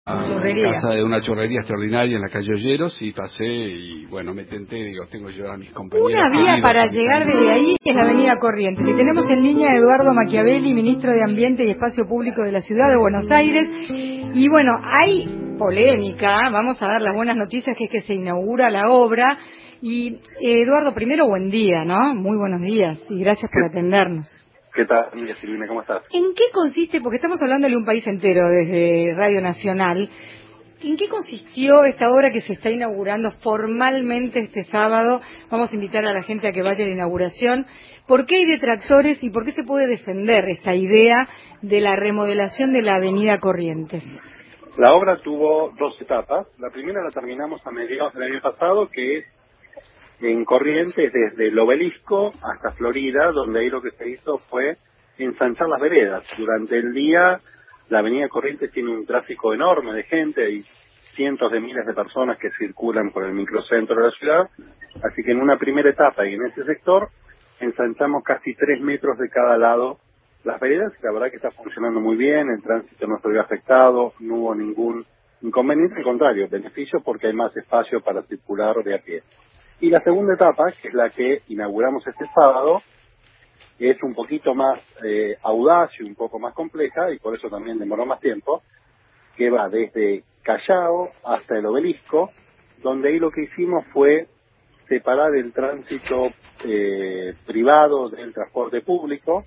en casa de una churrería extraordinaria en la calle Olleros y pasé y bueno, me tenté, digo, tengo que llevar a mis compañeros. Una vía para llegar desde ahí es la avenida Corrientes. Y tenemos en línea a Eduardo Machiavelli, ministro de Ambiente y Espacio Público de la Ciudad de Buenos Aires. Y bueno, hay polémica, vamos a dar las buenas noticias, que es que se inaugura la obra. Y Eduardo, primero buen día, ¿no? Muy buenos días y gracias por atendernos. ¿Qué tal, Silvina? ¿Cómo estás? ¿En qué consiste, porque estamos hablándole a un país entero desde Radio Nacional, en qué consistió esta obra que se está inaugurando formalmente este sábado? Vamos a invitar a la gente a que vaya a la inauguración. ¿Por qué hay detractores y por qué se puede defender esta idea de la remodelación de la avenida Corrientes? La obra tuvo dos etapas. La primera la terminamos a mediados del año pasado, que es en Corrientes, desde el Obelisco hasta Florida, donde ahí lo que se hizo fue ensanchar las veredas. Durante el día, la avenida Corrientes tiene un tráfico enorme de gente, hay cientos de miles de personas que circulan por el microcentro de la ciudad, así que en una primera etapa y en ese sector, ensanchamos casi 3 metros de cada lado las veredas, y la verdad que está funcionando muy bien, el tránsito no se vio afectado, no hubo ningún inconveniente, al contrario, beneficio porque hay más espacio para circular de a pie. Y la segunda etapa, que es la que inauguramos este sábado, es un poquito más audaz y un poco más compleja, y por eso también demoró más tiempo, que va desde Callao hasta el Obelisco, donde ahí lo que hicimos fue separar el tránsito privado del transporte público.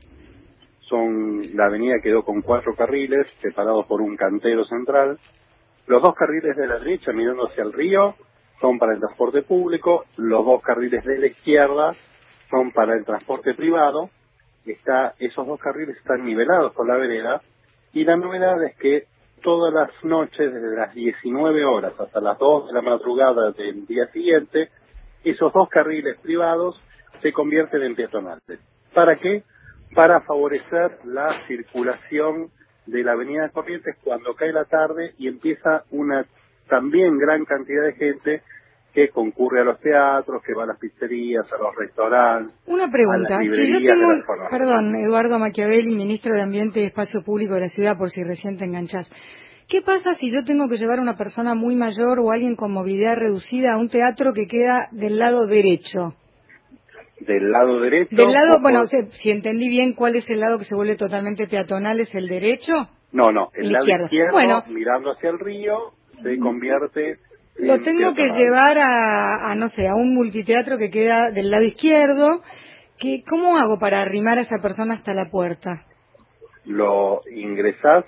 La avenida quedó con 4 carriles, separados por un cantero central. Los 2 carriles de la derecha, mirando hacia el río, son para el transporte público. Los 2 carriles de la izquierda son para el transporte privado. Esos 2 carriles están nivelados con la vereda, y la novedad es que todas las noches, desde las 19 horas hasta las 2 de la madrugada del día siguiente, esos 2 carriles privados se convierten en peatonales. ¿Para qué? Para favorecer la circulación de la avenida Corrientes cuando cae la tarde y empieza una también gran cantidad de gente que concurre a los teatros, que va a las pizzerías, a los restaurantes. Una pregunta, a las si yo librerías tengo, de la zona. perdón, Eduardo Machiavelli, ministro de Ambiente y Espacio Público de la Ciudad, por si recién te enganchás. ¿Qué pasa si yo tengo que llevar a una persona muy mayor o alguien con movilidad reducida a un teatro que queda del lado derecho? Del lado derecho. Del lado, bueno, si entendí bien, ¿cuál es el lado que se vuelve totalmente peatonal? ¿Es el derecho? No, el lado izquierdo, bueno, mirando hacia el río, se convierte lo tengo que llevar no sé, a un multiteatro que queda del lado izquierdo. ¿Cómo hago para arrimar a esa persona hasta la puerta? Lo ingresás,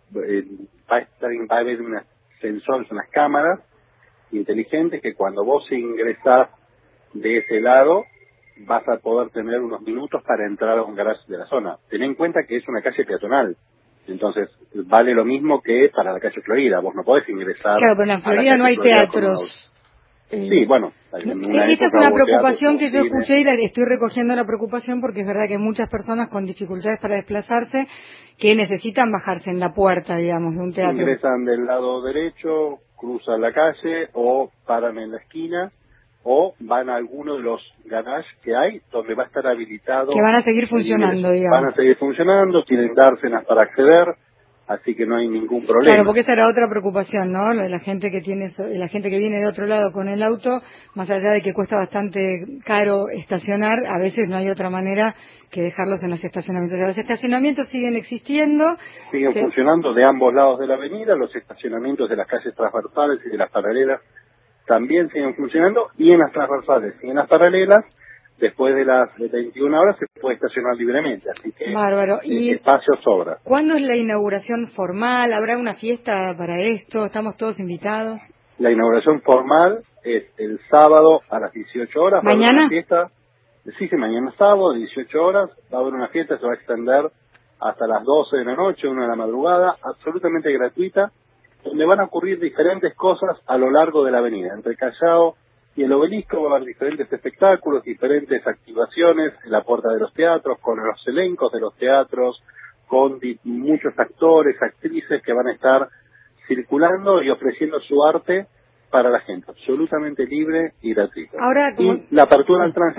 va a haber unos sensores, unas cámaras inteligentes que cuando vos ingresás de ese lado, vas a poder tener unos minutos para entrar a un garage de la zona. Ten en cuenta que es una calle peatonal, entonces vale lo mismo que para la calle Florida. Vos no podés ingresar. Claro, pero en la Florida no hay teatros. Sí, bueno. Esta es una preocupación que yo escuché y la estoy recogiendo la preocupación porque es verdad que hay muchas personas con dificultades para desplazarse que necesitan bajarse en la puerta, digamos, de un teatro. Ingresan del lado derecho, cruzan la calle o paran en la esquina o van a alguno de los garages que hay donde va a estar habilitado. Que van a seguir funcionando, digamos. Van a seguir funcionando, tienen dársenas para acceder, así que no hay ningún problema. Claro, porque esa era otra preocupación, ¿no? La gente que viene de otro lado con el auto, más allá de que cuesta bastante caro estacionar, a veces no hay otra manera que dejarlos en los estacionamientos. Los estacionamientos siguen existiendo. Siguen funcionando de ambos lados de la avenida, los estacionamientos de las calles transversales y de las paralelas también siguen funcionando, y en las transversales y en las paralelas, después de las 21 horas se puede estacionar libremente, así que bárbaro. ¿Y espacio sobra. ¿Cuándo es la inauguración formal? ¿Habrá una fiesta para esto? ¿Estamos todos invitados? La inauguración formal es el sábado a las 18 horas. ¿Mañana? Va a haber una fiesta. Sí, mañana sábado, 18 horas, va a haber una fiesta, se va a extender hasta las 12 de la noche, 1 de la madrugada, absolutamente gratuita, donde van a ocurrir diferentes cosas a lo largo de la avenida. Entre Callao y el Obelisco va a haber diferentes espectáculos, diferentes activaciones en la puerta de los teatros, con los elencos de los teatros, con muchos actores, actrices que van a estar circulando y ofreciendo su arte para la gente, absolutamente libre y gratuito. Ahora, y la apertura del tránsito,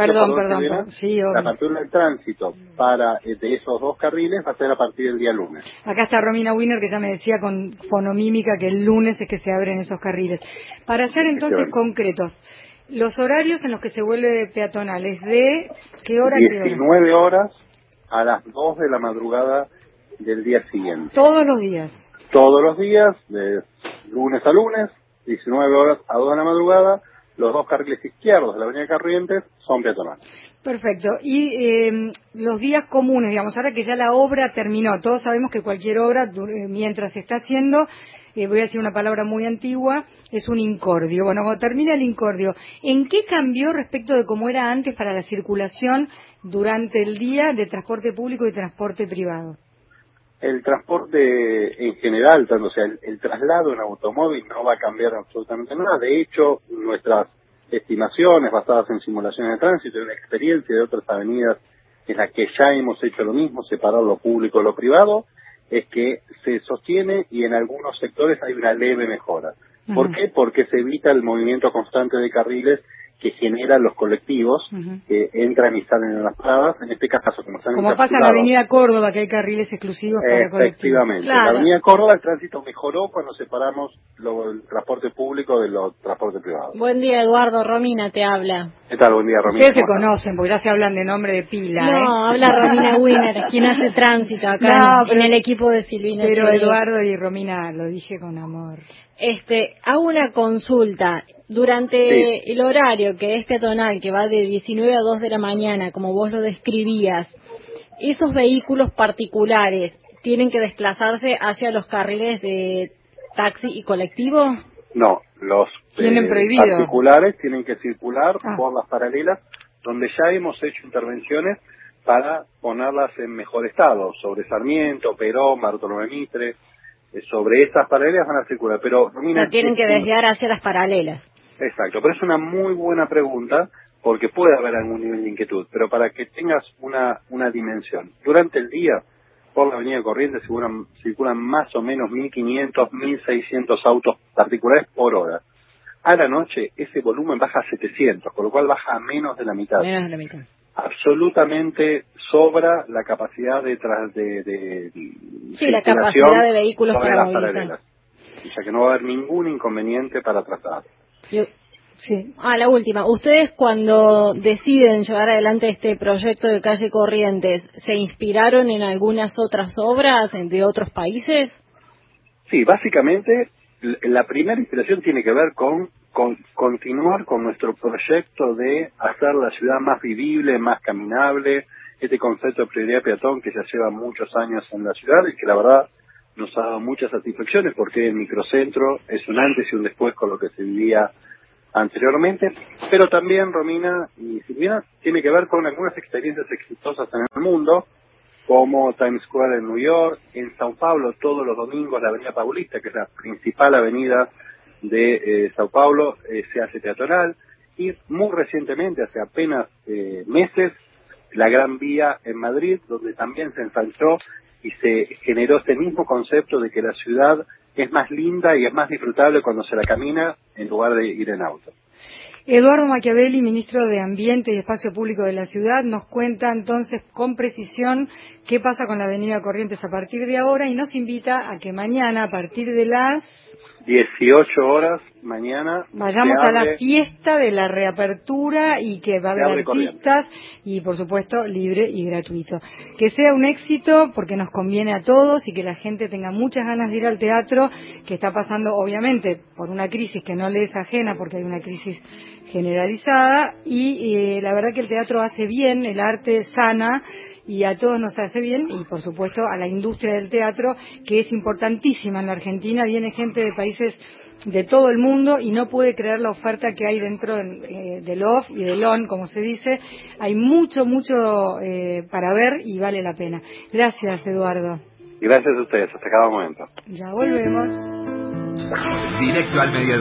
la apertura del tránsito para de esos 2 carriles va a ser a partir del día lunes. Acá está Romina Wiener, que ya me decía con fonomímica que el lunes es que se abren esos carriles. Para ser entonces concretos, los horarios en los que se vuelve peatonal, ¿es de qué hora? 19 horas a las 2 de la madrugada del día siguiente. ¿Todos los días? Todos los días, de lunes a lunes, 19 horas a 2 de la madrugada, los 2 carriles izquierdos de la avenida Corrientes son peatonales. Perfecto. Y los días comunes, digamos, ahora que ya la obra terminó, todos sabemos que cualquier obra, mientras se está haciendo, voy a decir una palabra muy antigua, es un incordio. Bueno, cuando termina el incordio, ¿en qué cambió respecto de cómo era antes para la circulación durante el día de transporte público y transporte privado? El transporte en general, o sea, el traslado en automóvil no va a cambiar absolutamente nada. De hecho, nuestras estimaciones basadas en simulaciones de tránsito y en la experiencia de otras avenidas en las que ya hemos hecho lo mismo, separar lo público de lo privado, es que se sostiene y en algunos sectores hay una leve mejora. ¿Por qué? Porque se evita el movimiento constante de carriles que generan los colectivos que entran y salen en las paradas, en este caso como están como pasa en la avenida Córdoba, que hay carriles exclusivos para colectivos. Efectivamente, claro. La avenida Córdoba el tránsito mejoró cuando separamos el transporte público de los transportes privados. Buen día, Eduardo. Romina te habla. ¿Qué tal? Buen día, Romina. Ustedes se conocen, porque ya se hablan de nombre de pila. No, habla Romina Wiener, quien hace tránsito acá en el equipo de Silvina. Pero Eduardo y Romina, lo dije con amor. Hago una consulta. Durante el horario que es peatonal, que va de 19 a 2 de la mañana, como vos lo describías, ¿esos vehículos particulares tienen que desplazarse hacia los carriles de taxi y colectivo? No, los particulares tienen que circular por las paralelas, donde ya hemos hecho intervenciones para ponerlas en mejor estado, sobre Sarmiento, Perón, Bartolomé Mitre. Sobre esas paralelas van a circular, pero Romina, o sea, tienen que desviar hacia las paralelas. Exacto, pero es una muy buena pregunta porque puede haber algún nivel de inquietud, pero para que tengas una dimensión, durante el día por la avenida Corrientes circulan más o menos 1.500, 1.600 autos particulares por hora. A la noche ese volumen baja a 700, con lo cual baja a menos de la mitad. Menos de la mitad. Absolutamente sobra la capacidad de la capacidad de vehículos para movilizar. Ya que no va a haber ningún inconveniente para trasladar. Sí. La última. ¿Ustedes cuando deciden llevar adelante este proyecto de calle Corrientes, se inspiraron en algunas otras obras de otros países? Sí, básicamente la primera inspiración tiene que ver con continuar con nuestro proyecto de hacer la ciudad más vivible, más caminable, este concepto de prioridad peatón que ya lleva muchos años en la ciudad y que la verdad nos ha dado muchas satisfacciones porque el microcentro es un antes y un después con lo que se vivía anteriormente, pero también, Romina y Silvina, tiene que ver con algunas experiencias exitosas en el mundo, como Times Square en New York, en Sao Paulo todos los domingos la avenida Paulista, que es la principal avenida de Sao Paulo, se hace peatonal, y muy recientemente, hace apenas meses, la Gran Vía en Madrid, donde también se ensanchó y se generó este mismo concepto de que la ciudad es más linda y es más disfrutable cuando se la camina en lugar de ir en auto. Eduardo Machiavelli, ministro de Ambiente y Espacio Público de la ciudad, nos cuenta entonces con precisión qué pasa con la avenida Corrientes a partir de ahora y nos invita a que mañana, a partir de las 18 horas, mañana vayamos a la fiesta de la reapertura y que va a haber artistas y por supuesto libre y gratuito. Que sea un éxito porque nos conviene a todos y que la gente tenga muchas ganas de ir al teatro, que está pasando obviamente por una crisis que no le es ajena porque hay una crisis generalizada y la verdad que el teatro hace bien, el arte sana y a todos nos hace bien y por supuesto a la industria del teatro que es importantísima en la Argentina. Viene gente de países de todo el mundo y no puede creer la oferta que hay dentro del OFF y del ON, como se dice. Hay mucho para ver y vale la pena. Gracias, Eduardo. Gracias a ustedes, hasta cada momento. Ya volvemos. Directo al mediodía.